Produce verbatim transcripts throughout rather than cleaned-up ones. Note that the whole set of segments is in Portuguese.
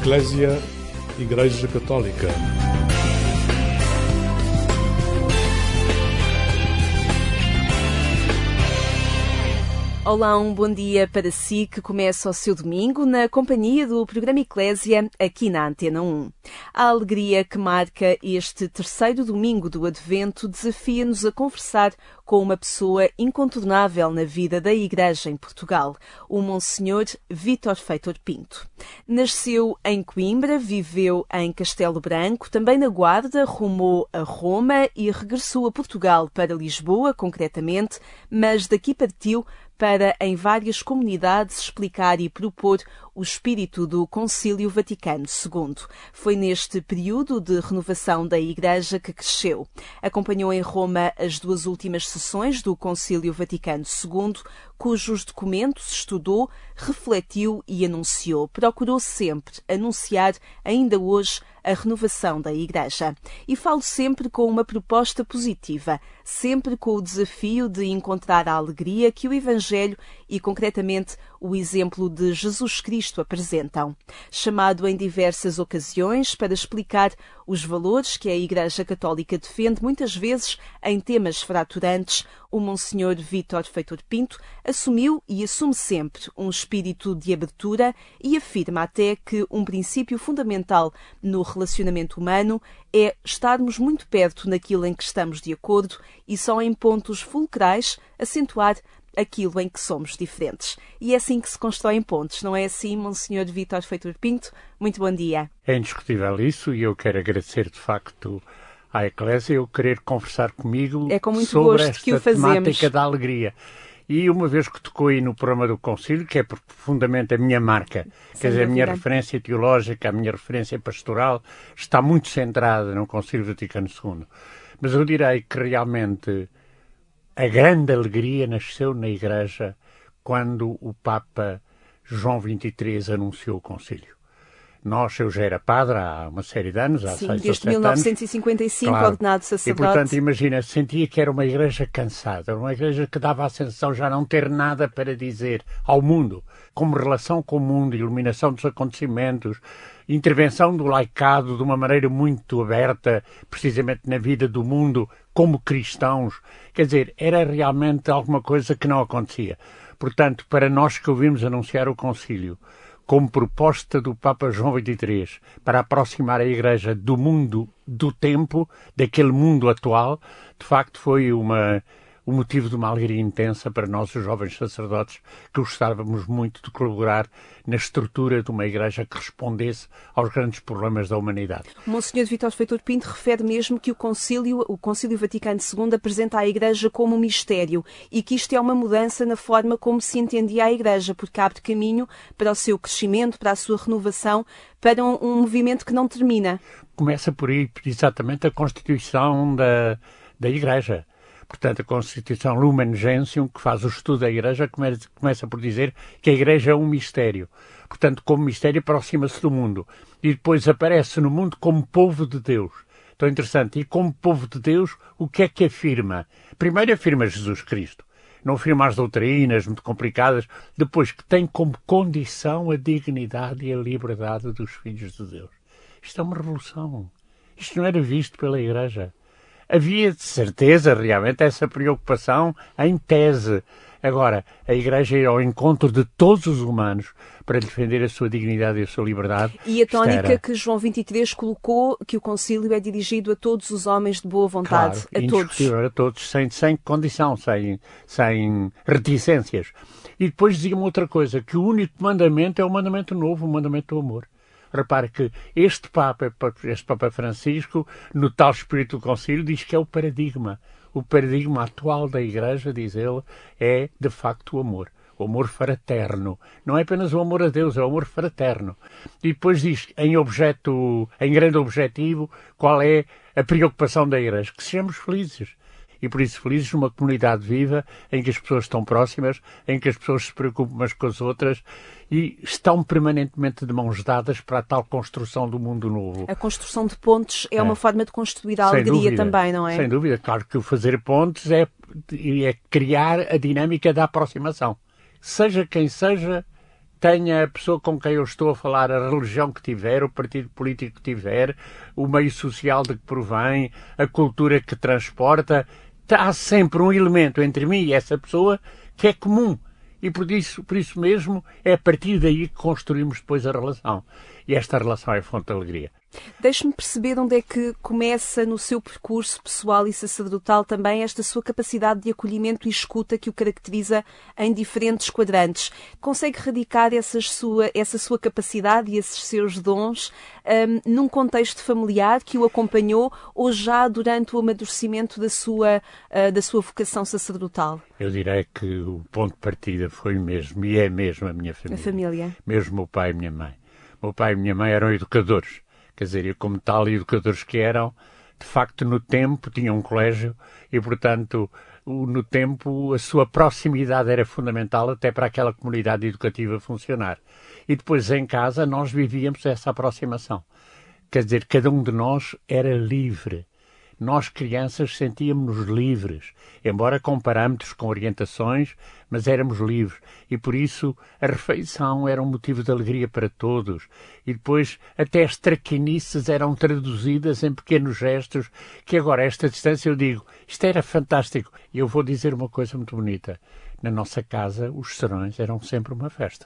Eclésia, Igreja Católica. Olá, um bom dia para si que começa o seu domingo na companhia do programa Eclésia aqui na Antena um. A alegria que marca este terceiro domingo do Advento desafia-nos a conversar com uma pessoa incontornável na vida da Igreja em Portugal, o Monsenhor Vítor Feitor Pinto. Nasceu em Coimbra, viveu em Castelo Branco, também na Guarda, rumou a Roma e regressou a Portugal, para Lisboa concretamente, mas daqui partiu para, em várias comunidades, explicar e propor o espírito do Concílio Vaticano segundo. Foi neste período de renovação da Igreja que cresceu. Acompanhou em Roma as duas últimas sessões do Concílio Vaticano segundo, cujos documentos estudou, refletiu e anunciou. Procurou sempre anunciar, ainda hoje, a renovação da Igreja. E falo sempre com uma proposta positiva, sempre com o desafio de encontrar a alegria que o Evangelho e, concretamente, o exemplo de Jesus Cristo apresentam. Chamado em diversas ocasiões para explicar os valores que a Igreja Católica defende, muitas vezes em temas fraturantes, o Monsenhor Vítor Feitor Pinto assumiu e assume sempre um espírito de abertura e afirma até que um princípio fundamental no relacionamento humano é estarmos muito perto naquilo em que estamos de acordo e só em pontos fulcrais acentuar aquilo em que somos diferentes. E é assim que se constroem pontos, não é assim, Monsenhor Vítor Feitor Pinto? Muito bom dia. É indiscutível isso e eu quero agradecer, de facto, à Eclésia eu querer conversar comigo é com muito sobre gosto esta que o fazemos. Temática da alegria. E uma vez que tocou aí no programa do Concílio, que é profundamente a minha marca, Sem quer dizer, a minha dúvida. referência teológica, a minha referência pastoral, está muito centrada no Concílio Vaticano segundo. Mas eu direi que realmente a grande alegria nasceu na Igreja quando o Papa João vinte e três anunciou o Concílio. Nós, eu já era padre há uma série de anos, há Sim, seis ou desde sete mil novecentos e cinquenta e cinco, anos. Claro. ordenado sacerdote. E, portanto, imagina, sentia que era uma igreja cansada, uma igreja que dava a sensação de já não ter nada para dizer ao mundo, como relação com o mundo, iluminação dos acontecimentos, intervenção do laicado de uma maneira muito aberta, precisamente na vida do mundo, como cristãos. Quer dizer, era realmente alguma coisa que não acontecia. Portanto, para nós que ouvimos anunciar o Concílio, como proposta do Papa João vinte e três para aproximar a Igreja do mundo do tempo, daquele mundo atual, de facto foi uma, o motivo de uma alegria intensa para nós, os jovens sacerdotes, que gostávamos muito de colaborar na estrutura de uma Igreja que respondesse aos grandes problemas da humanidade. O Monsenhor Vítor Feitor Pinto refere mesmo que o Concílio, o Concílio Vaticano segundo apresenta a Igreja como um mistério e que isto é uma mudança na forma como se entendia a Igreja, porque abre caminho para o seu crescimento, para a sua renovação, para um, um movimento que não termina. Começa por aí, exatamente, a constituição da, da Igreja. Portanto, a Constituição Lumen Gentium, que faz o estudo da Igreja, começa por dizer que a Igreja é um mistério. Portanto, como mistério, aproxima-se do mundo. E depois aparece no mundo como povo de Deus. Então, interessante. E como povo de Deus, o que é que afirma? Primeiro afirma Jesus Cristo. Não afirma as doutrinas muito complicadas. Depois, que tem como condição a dignidade e a liberdade dos filhos de Deus. Isto é uma revolução. Isto não era visto pela Igreja. Havia, de certeza, realmente, essa preocupação em tese. Agora, a Igreja ia ao encontro de todos os humanos para defender a sua dignidade e a sua liberdade. E a tónica era... que João vinte e três colocou, que o Concílio é dirigido a todos os homens de boa vontade. Claro, a todos. A todos, sem, sem condição, sem, sem reticências. E depois dizia-me outra coisa, que o único mandamento é o mandamento novo, o mandamento do amor. Repare que este Papa, este Papa Francisco, no tal espírito do Concílio, diz que é o paradigma. O paradigma atual da Igreja, diz ele, é, de facto, o amor. O amor fraterno. Não é apenas o amor a Deus, é o amor fraterno. E depois diz, em, objeto, em grande objetivo, qual é a preocupação da Igreja? Que sejamos felizes. E por isso felizes numa comunidade viva, em que as pessoas estão próximas, em que as pessoas se preocupam umas com as outras e estão permanentemente de mãos dadas para a tal construção do mundo novo. A construção de pontes é, é. uma forma de construir a Sem alegria dúvida, também, não é? Sem dúvida. Claro que o fazer pontes é, é criar a dinâmica da aproximação. Seja quem seja, tenha a pessoa com quem eu estou a falar, a religião que tiver, o partido político que tiver, o meio social de que provém, a cultura que transporta, há sempre um elemento entre mim e essa pessoa que é comum. E por isso, por isso mesmo é a partir daí que construímos depois a relação. E esta relação é fonte de alegria. Deixe-me perceber onde é que começa no seu percurso pessoal e sacerdotal também esta sua capacidade de acolhimento e escuta que o caracteriza em diferentes quadrantes. Consegue radicar essa sua, essa sua capacidade e esses seus dons um, num contexto familiar que o acompanhou ou já durante o amadurecimento da sua, uh, da sua vocação sacerdotal? Eu direi que o ponto de partida foi mesmo, e é mesmo a minha família. A família. Mesmo o meu pai e a minha mãe. O meu pai e a minha mãe eram educadores. Quer dizer, e como tal, educadores que eram, de facto, no tempo, tinham um colégio e, portanto, no tempo, a sua proximidade era fundamental até para aquela comunidade educativa funcionar. E depois, em casa, nós vivíamos essa aproximação. Quer dizer, cada um de nós era livre. Nós, crianças, sentíamos-nos livres, embora com parâmetros, com orientações, mas éramos livres. E por isso a refeição era um motivo de alegria para todos. E depois até as traquinices eram traduzidas em pequenos gestos, que agora, a esta distância, eu digo, isto era fantástico. E eu vou dizer uma coisa muito bonita. Na nossa casa, os serões eram sempre uma festa.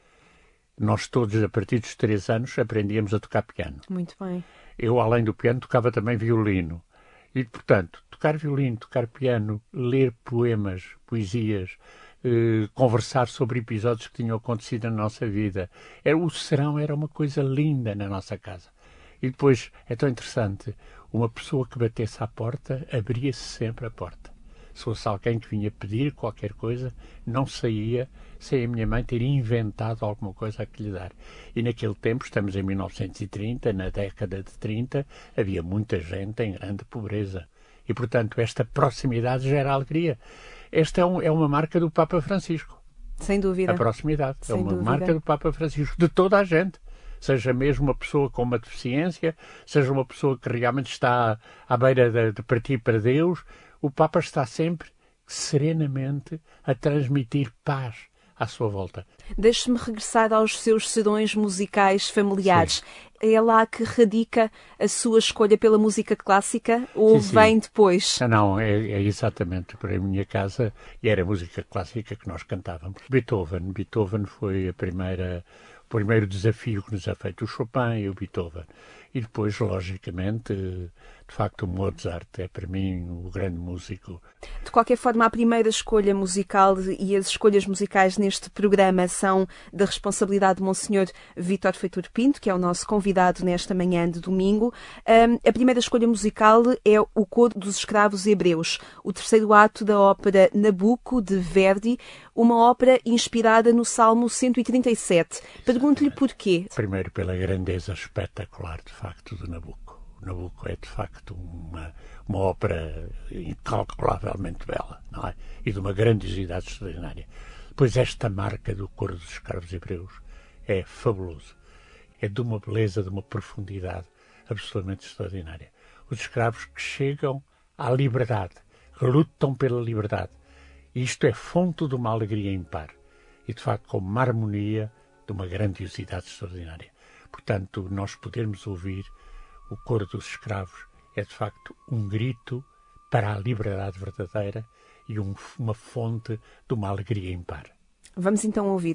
Nós todos, a partir dos três anos, aprendíamos a tocar piano. Muito bem. Eu, além do piano, tocava também violino. E, portanto, tocar violino, tocar piano, ler poemas, poesias, eh, conversar sobre episódios que tinham acontecido na nossa vida. Era, o serão era uma coisa linda na nossa casa. E depois, é tão interessante, uma pessoa que batesse à porta, abria-se sempre a porta. Se fosse alguém que vinha pedir qualquer coisa, não saía sem a minha mãe ter inventado alguma coisa a que lhe dar. E naquele tempo, estamos em mil novecentos e trinta, na década de trinta, havia muita gente em grande pobreza. E, portanto, esta proximidade gera alegria. Esta é, um, é uma marca do Papa Francisco. Sem dúvida. A proximidade. Sem é uma dúvida. marca do Papa Francisco, de toda a gente. Seja mesmo uma pessoa com uma deficiência, seja uma pessoa que realmente está à beira de, de partir para Deus, o Papa está sempre serenamente a transmitir paz à sua volta. Deixe-me regressar aos seus serões musicais familiares. Sim. É lá que radica a sua escolha pela música clássica ou sim, sim. vem depois? Não, não é, é exatamente para a minha casa e era a música clássica que nós cantávamos. Beethoven. Beethoven foi a primeira, o primeiro desafio que nos é feito, o Chopin e o Beethoven. E depois, logicamente, de facto, o Mozart é para mim o grande músico. De qualquer forma, a primeira escolha musical e as escolhas musicais neste programa são da responsabilidade de Monsenhor Vítor Feitor Pinto, que é o nosso convidado nesta manhã de domingo. Um, a primeira escolha musical é o Coro dos Escravos Hebreus, o terceiro ato da ópera Nabucco, de Verdi, uma ópera inspirada no Salmo cento e trinta e sete. Pergunto-lhe porquê. Primeiro, pela grandeza espetacular, de facto, do Nabucco. O Nabucco é, de facto, uma, uma ópera incalculavelmente bela, não é? E de uma grandiosidade extraordinária. Pois esta marca do Coro dos Escravos Hebreus é fabuloso. É de uma beleza, de uma profundidade absolutamente extraordinária. Os escravos que chegam à liberdade, que lutam pela liberdade. E isto é fonte de uma alegria impar. E, de facto, com uma harmonia de uma grandiosidade extraordinária. Portanto, nós podermos ouvir o Coro dos Escravos é, de facto, um grito para a liberdade verdadeira e um, uma fonte de uma alegria impar. Vamos então ouvir.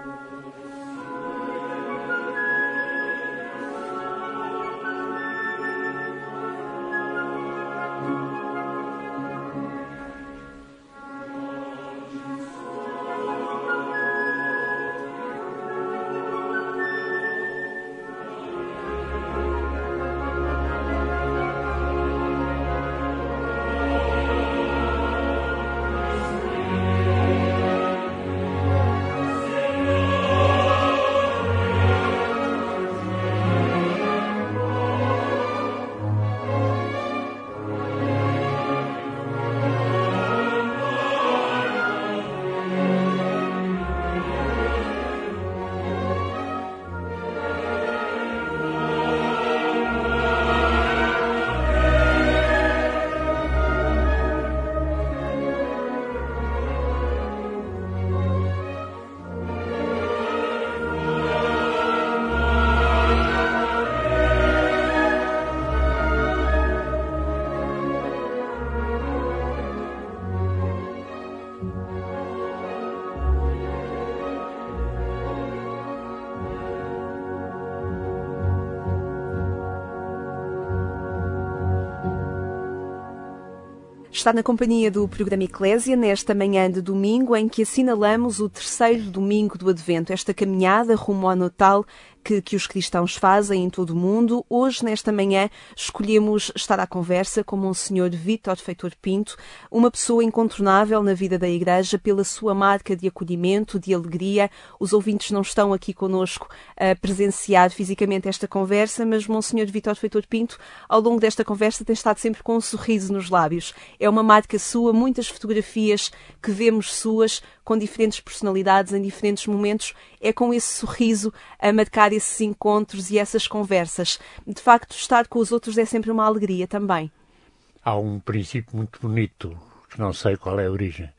Está na companhia do programa Eclésia nesta manhã de domingo em que assinalamos o terceiro domingo do Advento, esta caminhada rumo ao Natal que, que os cristãos fazem em todo o mundo. Hoje, nesta manhã, escolhemos estar à conversa com Monsenhor Vítor Feitor Pinto, uma pessoa incontornável na vida da Igreja pela sua marca de acolhimento, de alegria. Os ouvintes não estão aqui connosco a presenciar fisicamente esta conversa, mas Monsenhor Vítor Feitor Pinto, ao longo desta conversa, tem estado sempre com um sorriso nos lábios. É uma marca sua, muitas fotografias que vemos suas, com diferentes personalidades em diferentes momentos, é com esse sorriso a marcar esses encontros e essas conversas. De facto, estar com os outros é sempre uma alegria também. Há um princípio muito bonito, que não sei qual é a origem.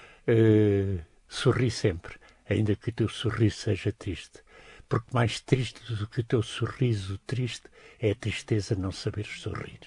Uh, sorri sempre, ainda que o teu sorriso seja triste. Porque mais triste do que o teu sorriso triste é a tristeza de não saberes sorrir.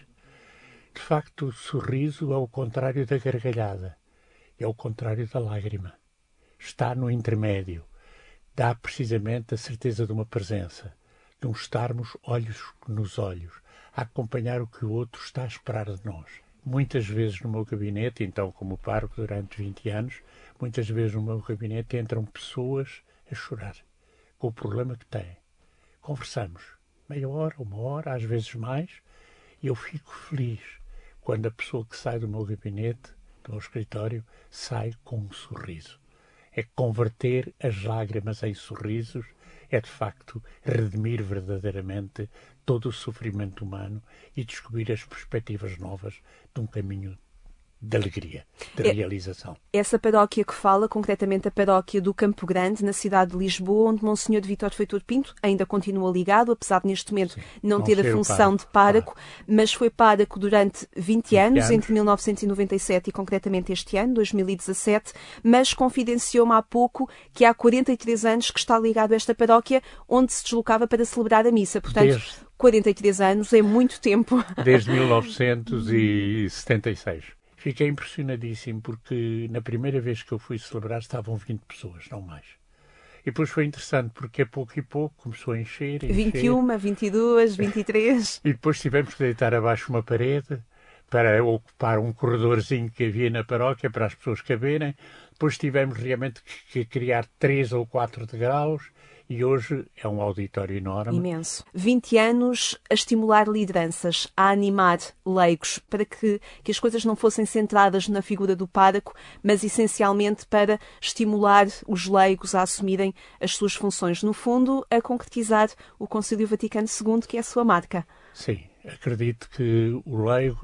De facto, o sorriso é o contrário da gargalhada, é o contrário da lágrima. Está no intermédio. Dá precisamente a certeza de uma presença, de um estarmos olhos nos olhos, a acompanhar o que o outro está a esperar de nós. Muitas vezes no meu gabinete, então como pároco durante vinte anos, muitas vezes no meu gabinete entram pessoas a chorar, com o problema que têm. Conversamos, meia hora, uma hora, às vezes mais, e eu fico feliz quando a pessoa que sai do meu gabinete, do meu escritório, sai com um sorriso. É converter as lágrimas em sorrisos, é de facto redimir verdadeiramente todo o sofrimento humano e descobrir as perspectivas novas de um caminho de alegria, de é, realização. Essa paróquia que fala, concretamente a paróquia do Campo Grande, na cidade de Lisboa, onde Monsenhor Vítor Feitor Pinto ainda continua ligado, apesar de neste momento Sim, não, não ter a função pároco, de pároco, claro. Mas foi pároco durante vinte anos, entre mil novecentos e noventa e sete e concretamente este ano, dois mil e dezassete, mas confidenciou-me há pouco que há quarenta e três anos que está ligado a esta paróquia, onde se deslocava para celebrar a missa. Portanto, Desde... quarenta e três anos é muito tempo. Desde mil novecentos e setenta e seis. Fiquei impressionadíssimo porque na primeira vez que eu fui celebrar estavam vinte pessoas, não mais. E depois foi interessante porque a pouco e pouco começou a encher. A encher. vinte e uma, vinte e duas, vinte e três. E depois tivemos que deitar abaixo uma parede para ocupar um corredorzinho que havia na paróquia para as pessoas caberem. Depois tivemos realmente que criar três ou quatro degraus. E hoje é um auditório enorme. Imenso. vinte anos a estimular lideranças, a animar leigos, para que, que as coisas não fossem centradas na figura do pároco, mas essencialmente para estimular os leigos a assumirem as suas funções. No fundo, a concretizar o Concílio Vaticano segundo, que é a sua marca. Sim, acredito que o leigo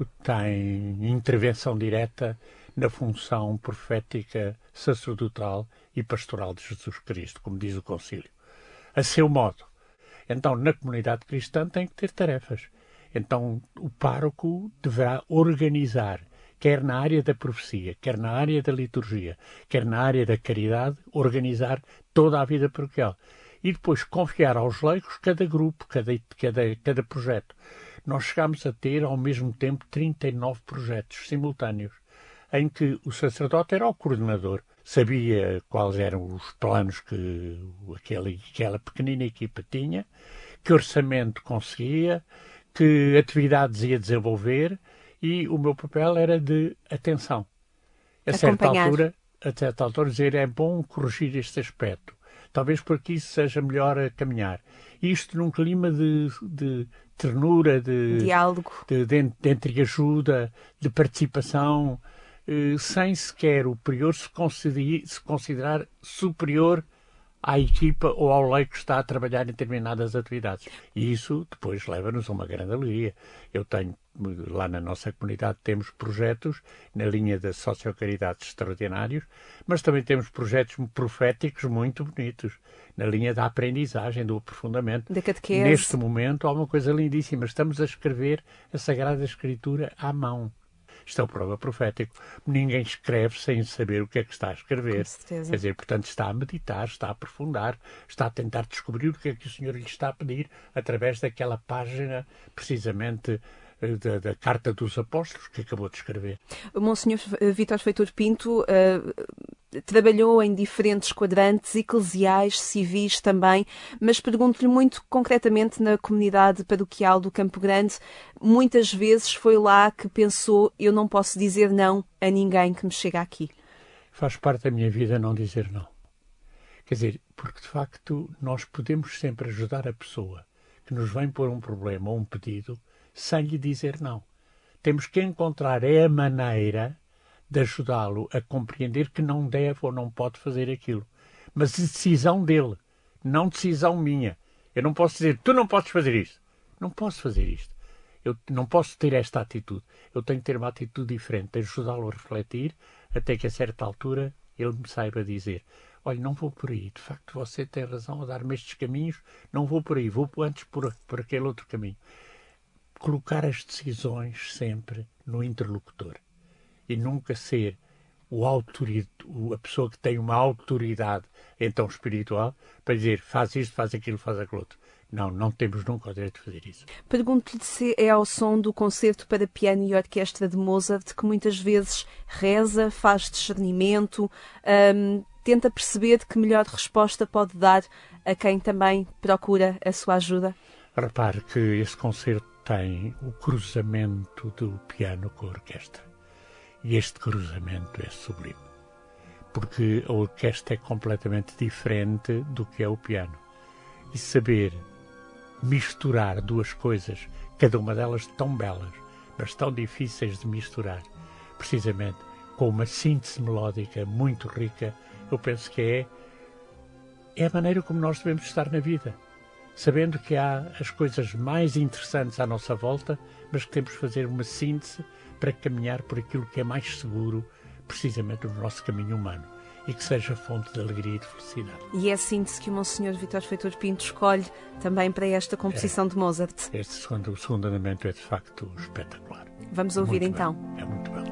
tem intervenção direta na função profética, sacerdotal e pastoral de Jesus Cristo, como diz o Concílio. A seu modo. Então, na comunidade cristã tem que ter tarefas. Então, o pároco deverá organizar, quer na área da profecia, quer na área da liturgia, quer na área da caridade, organizar toda a vida paroquial. E depois confiar aos leigos cada grupo, cada, cada, cada projeto. Nós chegámos a ter, ao mesmo tempo, trinta e nove projetos simultâneos, em que o sacerdote era o coordenador. sabia quais eram os planos que aquela, aquela pequenina equipa tinha, que orçamento conseguia, que atividades ia desenvolver, e o meu papel era de atenção. A certa altura, a certa altura dizer, é bom corrigir este aspecto. Talvez por aqui seja melhor a caminhar. Isto num clima de, de ternura, de diálogo, de, de, de entreajuda, de participação, eh, sem sequer o prior se, considerar, se considerar superior à equipa ou ao leigo que está a trabalhar em determinadas atividades. E isso depois leva-nos a uma grande alegria. Eu tenho, lá na nossa comunidade, temos projetos na linha da sociocaridade extraordinários, mas também temos projetos proféticos muito bonitos, na linha da aprendizagem, do aprofundamento. Da catequese. Neste momento há uma coisa lindíssima. Estamos a escrever a Sagrada Escritura à mão. Isto é o programa profético. Ninguém escreve sem saber o que é que está a escrever. Com certeza. Quer dizer, portanto, está a meditar, está a aprofundar, está a tentar descobrir o que é que o Senhor lhe está a pedir através daquela página, precisamente, da, da Carta dos Apóstolos que acabou de escrever. O Monsenhor Vítor Feitor Pinto uh, trabalhou em diferentes quadrantes eclesiais, civis também, mas pergunto-lhe muito concretamente na comunidade paroquial do Campo Grande, muitas vezes foi lá que pensou, eu não posso dizer não a ninguém que me chega aqui. Faz parte da minha vida não dizer não. Quer dizer, porque de facto nós podemos sempre ajudar a pessoa que nos vem pôr um problema ou um pedido sem lhe dizer não. Temos que encontrar é a maneira de ajudá-lo a compreender que não deve ou não pode fazer aquilo. Mas decisão dele, não decisão minha. Eu não posso dizer, tu não podes fazer isto. Não posso fazer isto. Eu não posso ter esta atitude. Eu tenho que ter uma atitude diferente, ajudá-lo a refletir, até que a certa altura ele me saiba dizer, olha, não vou por aí. De facto, você tem razão a dar-me estes caminhos, não vou por aí, vou antes por, por aquele outro caminho. Colocar as decisões sempre no interlocutor e nunca ser o autorid... a pessoa que tem uma autoridade então espiritual para dizer faz isto, faz aquilo, faz aquilo outro. Não, não temos nunca o direito de fazer isso. Pergunto-lhe se é ao som do concerto para piano e orquestra de Mozart que muitas vezes reza, faz discernimento, hum, tenta perceber que melhor resposta pode dar a quem também procura a sua ajuda. Repare que esse concerto tem o cruzamento do piano com a orquestra. E este cruzamento é sublime. Porque a orquestra é completamente diferente do que é o piano. E saber misturar duas coisas, cada uma delas tão belas, mas tão difíceis de misturar, precisamente com uma síntese melódica muito rica, eu penso que é, é a maneira como nós devemos estar na vida. Sabendo que há as coisas mais interessantes à nossa volta, mas que temos de fazer uma síntese para caminhar por aquilo que é mais seguro, precisamente no nosso caminho humano, e que seja fonte de alegria e de felicidade. E é a síntese que o Monsenhor Vítor Feitor Pinto escolhe também para esta composição é, de Mozart. Este segundo, o segundo andamento é de facto espetacular. Vamos ouvir muito então. Bem, é muito belo.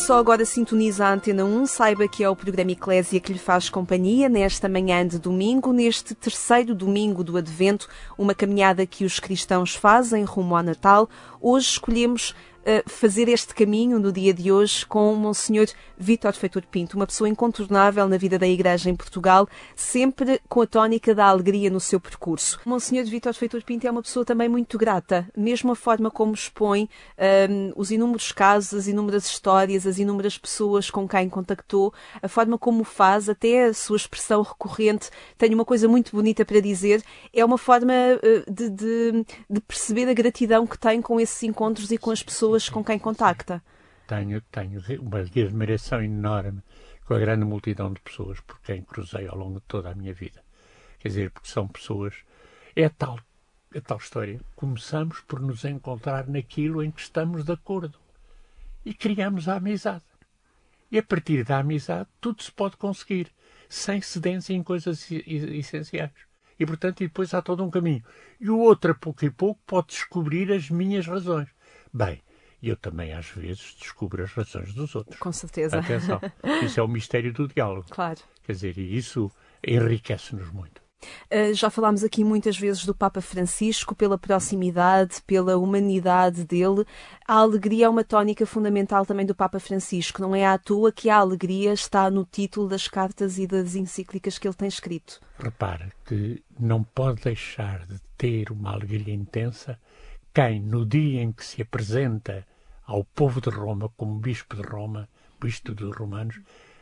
só agora sintoniza a Antena um, saiba que é o programa Eclésia que lhe faz companhia nesta manhã de domingo, neste terceiro domingo do Advento, uma caminhada que os cristãos fazem rumo ao Natal. Hoje escolhemos uh, fazer este caminho no dia de hoje com o Monsenhor Vítor Feitor Pinto, uma pessoa incontornável na vida da Igreja em Portugal, sempre com a tónica da alegria no seu percurso. O Monsenhor Vítor Feitor Pinto é uma pessoa também muito grata, mesmo a forma como expõe um, os inúmeros casos, as inúmeras histórias, as inúmeras pessoas com quem contactou, a forma como o faz, até a sua expressão recorrente, tenho uma coisa muito bonita para dizer, é uma forma uh, de, de, de perceber a gratidão que tem com esses encontros e com as pessoas com quem contacta. Tenho, tenho uma admiração enorme com a grande multidão de pessoas por quem cruzei ao longo de toda a minha vida. Quer dizer, porque são pessoas... É a tal, a tal história. Começamos por nos encontrar naquilo em que estamos de acordo. E criamos a amizade. E a partir da amizade tudo se pode conseguir, sem cedência em coisas essenciais. E, portanto, e depois há todo um caminho. E o outro, a pouco e pouco, pode descobrir as minhas razões. Bem... E eu também, às vezes, descubro as razões dos outros. Com certeza. Atenção. Isso é o mistério do diálogo. Claro. Quer dizer, e isso enriquece-nos muito. Uh, já falámos aqui muitas vezes do Papa Francisco, pela proximidade, pela humanidade dele. A alegria é uma tónica fundamental também do Papa Francisco. Não é à toa que a alegria está no título das cartas e das encíclicas que ele tem escrito. Repara que não pode deixar de ter uma alegria intensa quem, no dia em que se apresenta ao povo de Roma, como bispo de Roma, bispo dos romanos,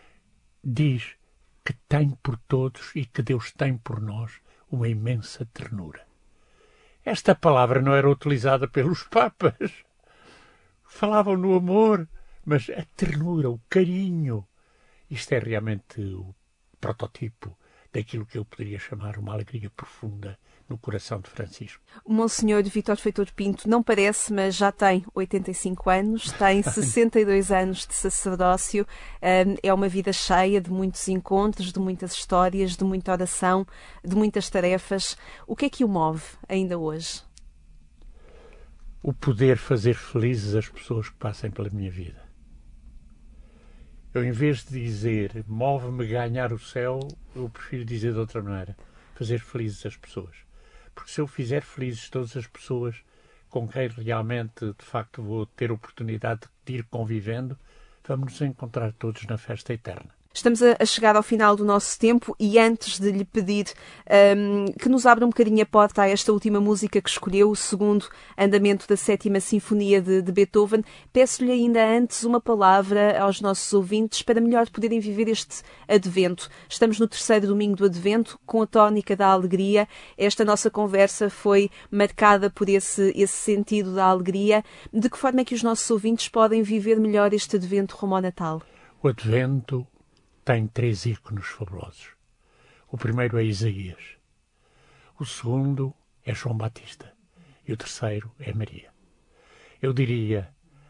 diz que tem por todos e que Deus tem por nós uma imensa ternura. Esta palavra não era utilizada pelos papas. Falavam no amor, mas a ternura, o carinho. Isto é realmente o prototipo daquilo que eu poderia chamar uma alegria profunda no coração de Francisco. O Monsenhor Vítor Feitor Pinto não parece, mas já tem oitenta e cinco anos, tem sessenta e dois anos de sacerdócio, é uma vida cheia de muitos encontros, de muitas histórias, de muita oração, de muitas tarefas. O que é que o move ainda hoje? O poder fazer felizes as pessoas que passem pela minha vida. Eu, em vez de dizer move-me ganhar o céu, eu prefiro dizer de outra maneira, fazer felizes as pessoas. Porque se eu fizer felizes todas as pessoas com quem realmente, de facto, vou ter oportunidade de ir convivendo, vamos nos encontrar todos na festa eterna. Estamos a chegar ao final do nosso tempo e antes de lhe pedir um, que nos abra um bocadinho a porta a esta última música que escolheu, o segundo andamento da sétima Sinfonia de, de Beethoven, peço-lhe ainda antes uma palavra aos nossos ouvintes para melhor poderem viver este Advento. Estamos no terceiro domingo do Advento, com a tónica da alegria. Esta nossa conversa foi marcada por esse, esse sentido da alegria. De que forma é que os nossos ouvintes podem viver melhor este Advento rumo ao Natal? O Advento tem três ícones fabulosos. O primeiro é Isaías, o segundo é João Batista e o terceiro é Maria. Eu diria,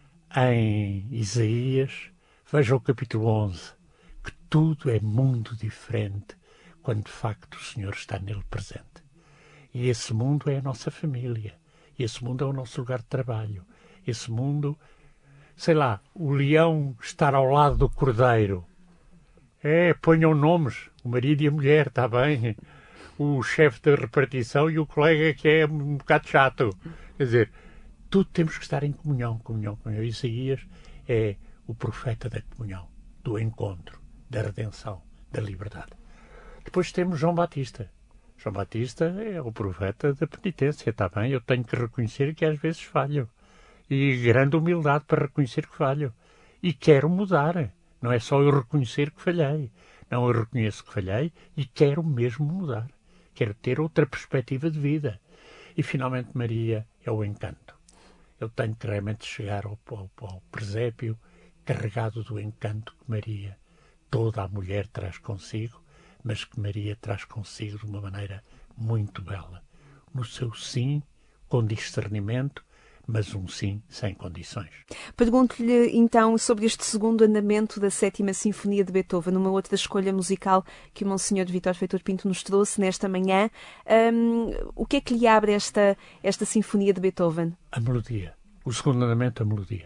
em Isaías, veja o capítulo onze, que tudo é mundo diferente quando de facto o Senhor está nele presente. E esse mundo é a nossa família, e esse mundo é o nosso lugar de trabalho, esse mundo, sei lá, o leão estar ao lado do cordeiro. É, ponham nomes, o marido e a mulher, está bem, o chefe da repartição e o colega que é um bocado chato. Quer dizer, tudo temos que estar em comunhão, comunhão, comunhão. Isaías é o profeta da comunhão, do encontro, da redenção, da liberdade. Depois temos João Batista. João Batista é o profeta da penitência, está bem? Eu tenho que reconhecer que às vezes falho. E grande humildade para reconhecer que falho. E quero mudar. Não é só eu reconhecer que falhei. Não, eu reconheço que falhei e quero mesmo mudar. Quero ter outra perspectiva de vida. E, finalmente, Maria é o encanto. Eu tenho que realmente chegar ao, ao, ao presépio carregado do encanto que Maria, toda a mulher, traz consigo, mas que Maria traz consigo de uma maneira muito bela. No seu sim, com discernimento, mas um sim sem condições. Pergunto-lhe, então, sobre este segundo andamento da sétima Sinfonia de Beethoven, uma outra escolha musical que o Monsenhor Vítor Feitor Pinto nos trouxe nesta manhã. Um, o que é que lhe abre esta, esta Sinfonia de Beethoven? A melodia. O segundo andamento, a melodia.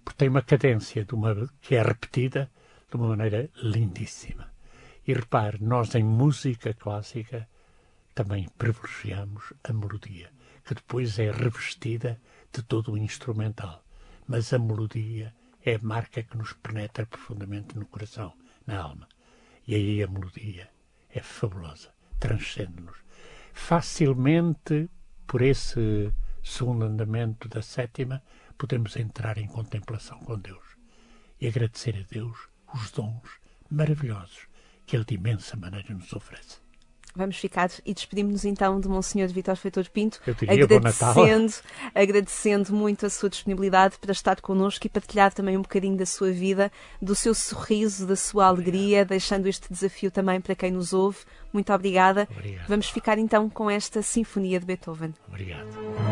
porque tem uma cadência de uma, que é repetida de uma maneira lindíssima. E repare, nós em música clássica também privilegiamos a melodia, que depois é revestida de todo o instrumental. Mas a melodia é a marca que nos penetra profundamente no coração, na alma. E aí a melodia é fabulosa, transcende-nos. Facilmente, por esse segundo andamento da sétima, podemos entrar em contemplação com Deus e agradecer a Deus os dons maravilhosos que Ele de imensa maneira nos oferece. Vamos ficar e despedimos-nos então de Monsenhor Vítor Feitor Pinto, Eu diria agradecendo, agradecendo muito a sua disponibilidade para estar connosco e partilhar também um bocadinho da sua vida, do seu sorriso, da sua alegria, deixando este desafio também para quem nos ouve. Muito obrigada. Obrigado. Vamos ficar então com esta Sinfonia de Beethoven. Obrigado.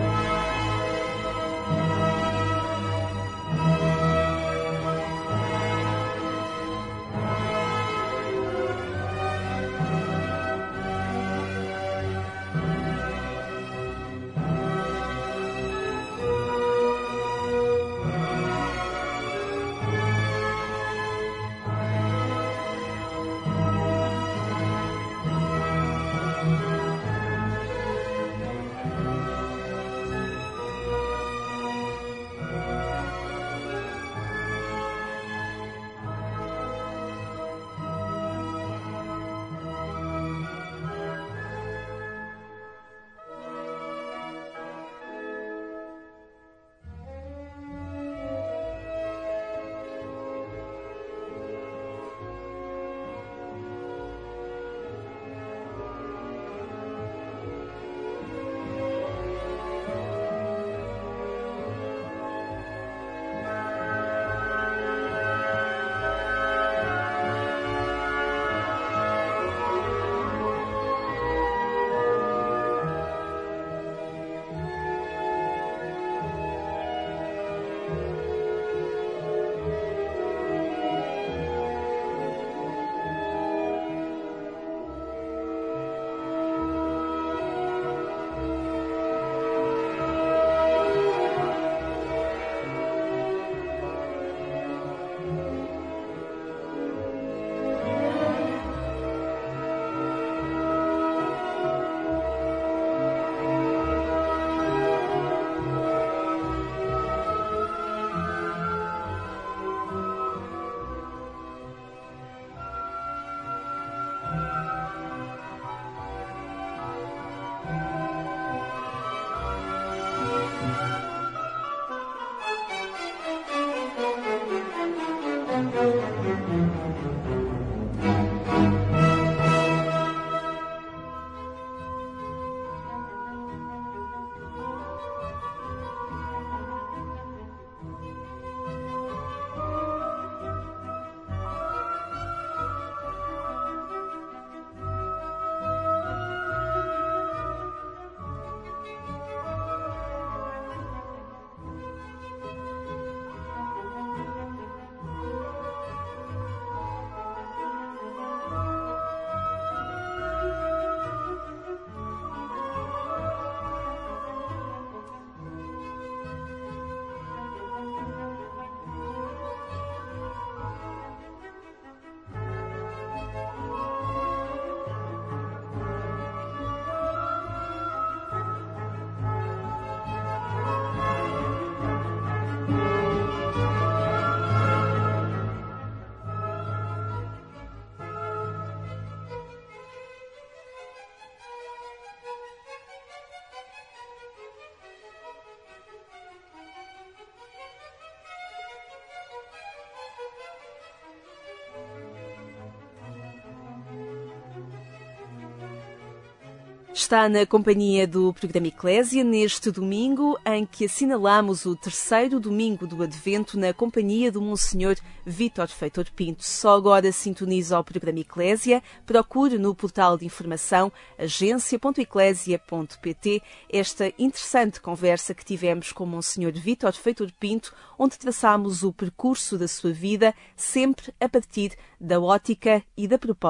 Está na companhia do programa Eclésia neste domingo, em que assinalamos o terceiro domingo do Advento na companhia do Monsenhor Vítor Feitor Pinto. Só agora sintoniza o programa Eclésia, procure no portal de informação agência ponto eclésia ponto pt esta interessante conversa que tivemos com o Monsenhor Vítor Feitor Pinto, onde traçamos o percurso da sua vida, sempre a partir da ótica e da proposta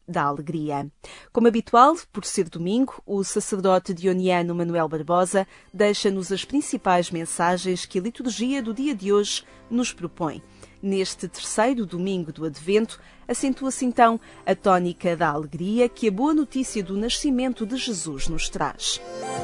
da Alegria. Como habitual, por ser domingo, o sacerdote dioniano Manuel Barbosa deixa-nos as principais mensagens que a liturgia do dia de hoje nos propõe. Neste terceiro domingo do Advento, acentua-se então a tónica da alegria que a boa notícia do nascimento de Jesus nos traz.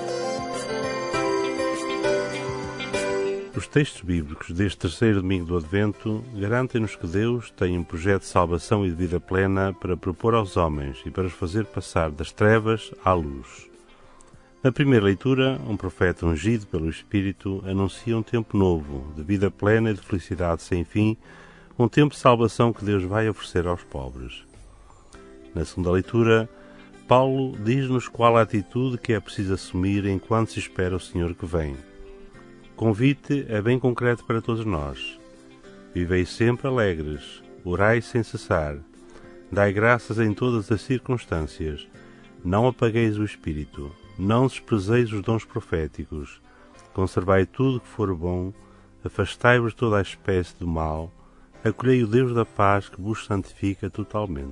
Os textos bíblicos deste terceiro domingo do Advento garantem-nos que Deus tem um projeto de salvação e de vida plena para propor aos homens e para os fazer passar das trevas à luz. Na primeira leitura, um profeta ungido pelo Espírito anuncia um tempo novo, de vida plena e de felicidade sem fim, um tempo de salvação que Deus vai oferecer aos pobres. Na segunda leitura, Paulo diz-nos qual a atitude que é preciso assumir enquanto se espera o Senhor que vem. O convite é bem concreto para todos nós. Vivei sempre alegres, orai sem cessar, dai graças em todas as circunstâncias, não apagueis o Espírito, não desprezeis os dons proféticos, conservai tudo que for bom, afastai-vos de toda a espécie do mal, acolhei o Deus da paz que vos santifica totalmente.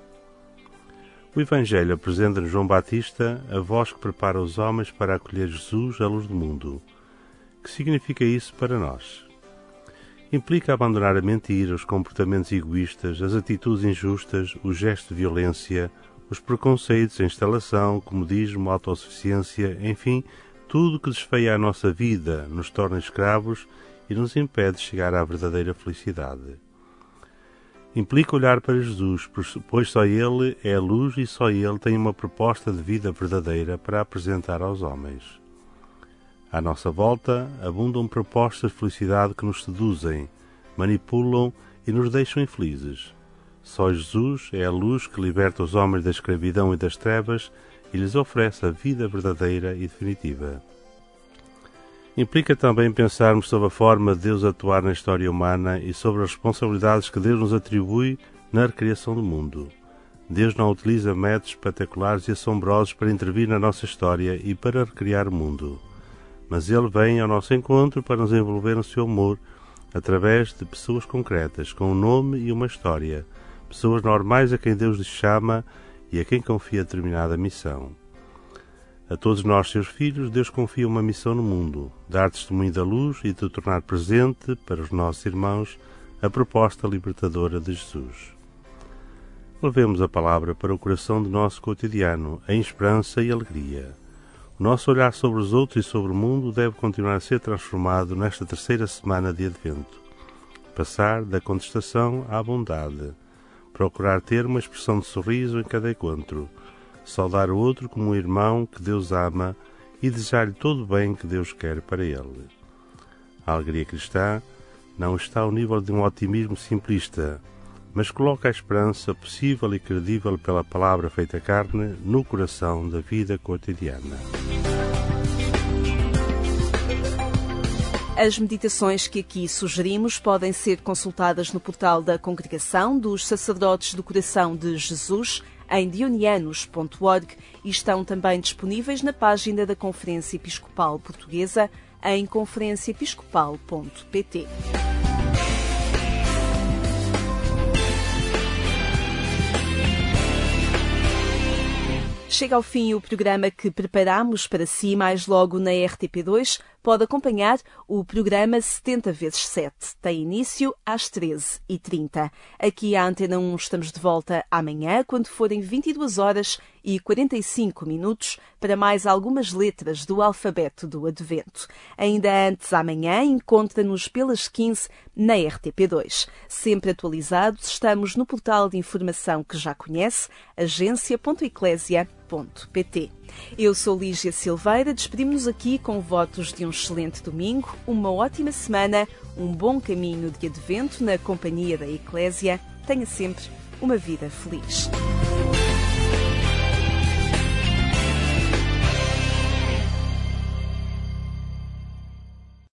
O Evangelho apresenta-nos João Batista, a voz que prepara os homens para acolher Jesus, a luz do mundo. Que significa isso para nós? Implica abandonar a mentira, os comportamentos egoístas, as atitudes injustas, o gesto de violência, os preconceitos, a instalação, comodismo, a autossuficiência, enfim, tudo que desfeia a nossa vida, nos torna escravos e nos impede de chegar à verdadeira felicidade. Implica olhar para Jesus, pois só Ele é a luz e só Ele tem uma proposta de vida verdadeira para apresentar aos homens. À nossa volta, abundam propostas de felicidade que nos seduzem, manipulam e nos deixam infelizes. Só Jesus é a luz que liberta os homens da escravidão e das trevas e lhes oferece a vida verdadeira e definitiva. Implica também pensarmos sobre a forma de Deus atuar na história humana e sobre as responsabilidades que Deus nos atribui na recriação do mundo. Deus não utiliza métodos espetaculares e assombrosos para intervir na nossa história e para recriar o mundo. Mas Ele vem ao nosso encontro para nos envolver no seu amor, através de pessoas concretas, com um nome e uma história, pessoas normais a quem Deus lhes chama e a quem confia determinada missão. A todos nós, seus filhos, Deus confia uma missão no mundo, dar testemunho da luz e de tornar presente, para os nossos irmãos, a proposta libertadora de Jesus. Levemos a palavra para o coração do nosso cotidiano, em esperança e alegria. O nosso olhar sobre os outros e sobre o mundo deve continuar a ser transformado nesta terceira semana de Advento. Passar da contestação à bondade. Procurar ter uma expressão de sorriso em cada encontro. Saudar o outro como um irmão que Deus ama e desejar-lhe todo o bem que Deus quer para ele. A alegria cristã não está ao nível de um otimismo simplista, mas coloca a esperança possível e credível pela palavra feita carne no coração da vida cotidiana. As meditações que aqui sugerimos podem ser consultadas no portal da Congregação dos Sacerdotes do Coração de Jesus, em dionianos ponto org, e estão também disponíveis na página da Conferência Episcopal Portuguesa, em conferência episcopal ponto pt. Chega ao fim o programa que preparamos para si. Mais logo na R T P dois pode acompanhar o programa setenta vezes sete. Tem início às treze e trinta. Aqui à Antena um estamos de volta amanhã, quando forem vinte e duas horas e quarenta e cinco minutos, para mais algumas letras do alfabeto do Advento. Ainda antes, amanhã, encontra-nos pelas quinze na R T P dois. Sempre atualizados, estamos no portal de informação que já conhece, agência ponto eclésia ponto pt. Eu sou Lígia Silveira, despedimos-nos aqui com votos de um excelente domingo, uma ótima semana, um bom caminho de Advento na companhia da Eclésia. Tenha sempre uma vida feliz.